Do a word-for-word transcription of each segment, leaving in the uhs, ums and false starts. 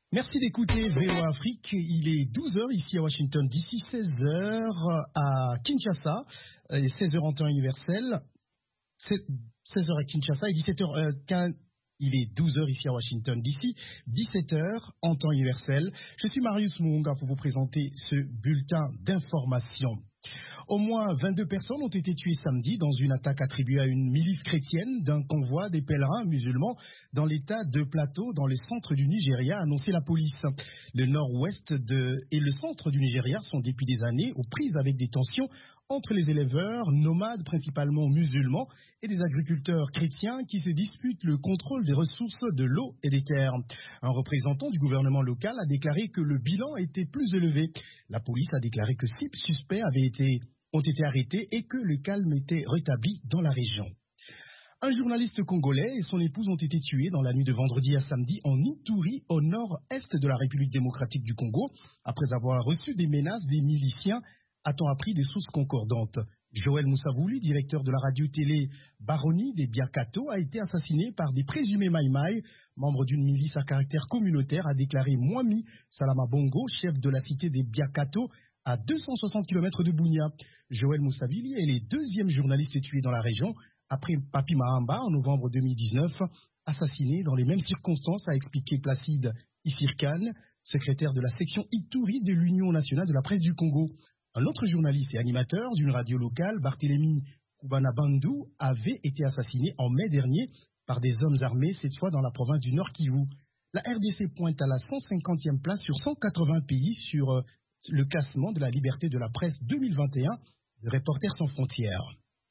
Merci d'écouter V O A Afrique. Il est douze heures ici à Washington D C, seize heures à Kinshasa, seize heures en temps universel, seize heures à Kinshasa et dix-sept heures quinze. Il est douze heures ici à Washington D C, dix-sept heures en temps universel. Je suis Marius Muunga pour vous présenter ce bulletin d'information. Au moins vingt-deux personnes ont été tuées samedi dans une attaque attribuée à une milice chrétienne d'un convoi des pèlerins musulmans dans l'état de Plateau, dans le centre du Nigeria, a annoncé la police. Le nord-ouest de... et le centre du Nigeria sont depuis des années aux prises avec des tensions entre les éleveurs, nomades principalement musulmans, et des agriculteurs chrétiens qui se disputent le contrôle des ressources de l'eau et des terres. Un représentant du gouvernement local a déclaré que le bilan était plus élevé. La police a déclaré que six suspects avaient été, ont été arrêtés et que le calme était rétabli dans la région. Un journaliste congolais et son épouse ont été tués dans la nuit de vendredi à samedi en Ituri, au nord-est de la République démocratique du Congo, après avoir reçu des menaces des miliciens, a-t-on appris des sources concordantes. Joël Moussavouli, directeur de la radio-télé Baroni des Biakato, a été assassiné par des présumés Maïmaï, membre d'une milice à caractère communautaire, a déclaré Mwami Salama Bongo, chef de la cité des Biakato, à deux cent soixante kilomètres de Bunia. Joël Moussavouli est le deuxième journaliste tué dans la région, après Papi Mahamba en novembre deux mille dix-neuf, assassiné dans les mêmes circonstances, a expliqué Placide Isirkane, secrétaire de la section Ituri de l'Union nationale de la presse du Congo. Un autre journaliste et animateur d'une radio locale, Barthélémy Koubana-Bandou, avait été assassiné en mai dernier par des hommes armés, cette fois dans la province du Nord Kivu. La R D C pointe à la cent cinquantième place sur cent quatre-vingts pays sur euh, le classement de la liberté de la presse deux mille vingt et un de Reporters sans frontières.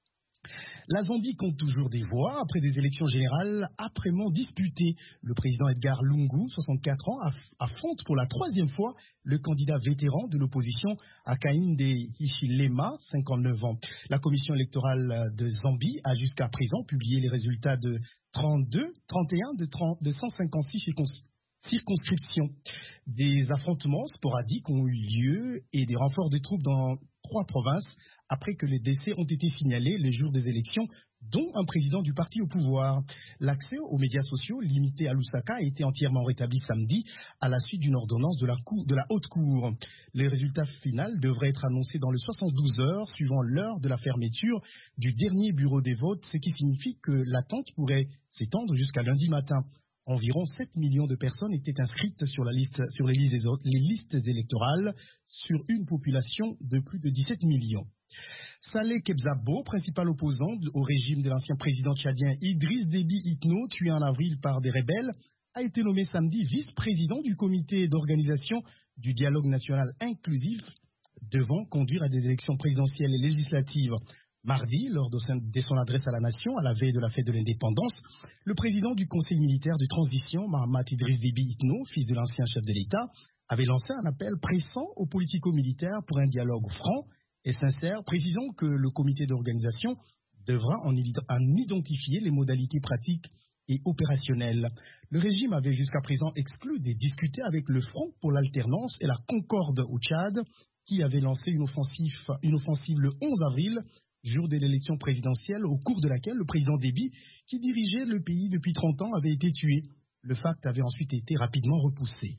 La Zambie compte toujours des voix après des élections générales âprement disputées. Le président Edgar Lungu, soixante-quatre ans, affronte pour la troisième fois le candidat vétéran de l'opposition Hakainde Hichilema, cinquante-neuf ans. La commission électorale de Zambie a jusqu'à présent publié les résultats de trente-deux, trente et un de, trente, de cent cinquante-six circonscriptions. Des affrontements sporadiques ont eu lieu et des renforts de troupes dans trois provinces après que les décès ont été signalés le jour des élections, dont un président du parti au pouvoir. L'accès aux médias sociaux limité à Lusaka a été entièrement rétabli samedi à la suite d'une ordonnance de la, cour, de la Haute Cour. Les résultats finaux devraient être annoncés dans les soixante-douze heures suivant l'heure de la fermeture du dernier bureau des votes, ce qui signifie que l'attente pourrait s'étendre jusqu'à lundi matin. Environ sept millions de personnes étaient inscrites sur, la liste, sur les, listes, les listes électorales sur une population de plus de dix-sept millions. Saleh Kebzabo, principal opposant au régime de l'ancien président tchadien Idriss Déby Itno, tué en avril par des rebelles, a été nommé samedi vice-président du comité d'organisation du dialogue national inclusif devant conduire à des élections présidentielles et législatives. Mardi, lors de son adresse à la nation, à la veille de la fête de l'indépendance, le président du conseil militaire de transition, Mahamat Idriss Déby Itno, fils de l'ancien chef de l'État, avait lancé un appel pressant aux politico-militaires pour un dialogue franc et sincère, précisant que le comité d'organisation devra en identifier les modalités pratiques et opérationnelles. Le régime avait jusqu'à présent exclu de discuter avec le Front pour l'alternance et la Concorde au Tchad, qui avait lancé une offensive, une offensive le onze avril, jour de l'élection présidentielle, au cours de laquelle le président Déby, qui dirigeait le pays depuis trente ans, avait été tué. Le fact avait ensuite été rapidement repoussé.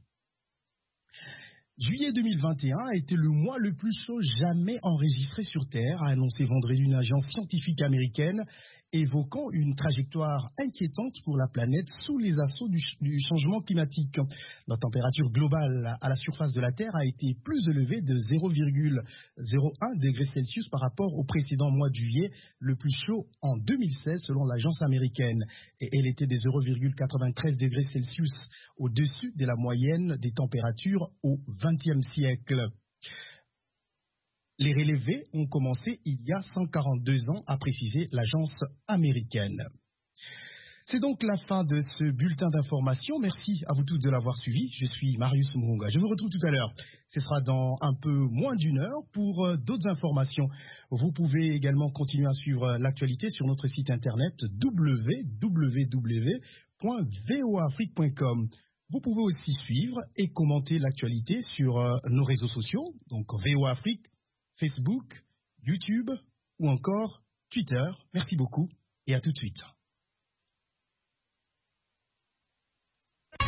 Juillet deux mille vingt et un a été le mois le plus chaud jamais enregistré sur Terre, a annoncé vendredi une agence scientifique américaine, évoquant une trajectoire inquiétante pour la planète sous les assauts du, du changement climatique. La température globale à la surface de la Terre a été plus élevée de zéro virgule zéro un degré Celsius par rapport au précédent mois de juillet, le plus chaud en deux mille seize selon l'agence américaine. Et elle était de zéro virgule quatre-vingt-treize degrés Celsius au-dessus de la moyenne des températures au vingtième siècle. Les relevés ont commencé il y a cent quarante-deux ans, a précisé l'agence américaine. C'est donc la fin de ce bulletin d'information. Merci à vous tous de l'avoir suivi. Je suis Marius Muunga. Je vous retrouve tout à l'heure. Ce sera dans un peu moins d'une heure pour euh, d'autres informations. Vous pouvez également continuer à suivre l'actualité sur notre site internet w w w point v o a afrique point com. Vous pouvez aussi suivre et commenter l'actualité sur euh, nos réseaux sociaux, donc V O A Afrique, Facebook, YouTube ou encore Twitter. Merci beaucoup et à tout de suite.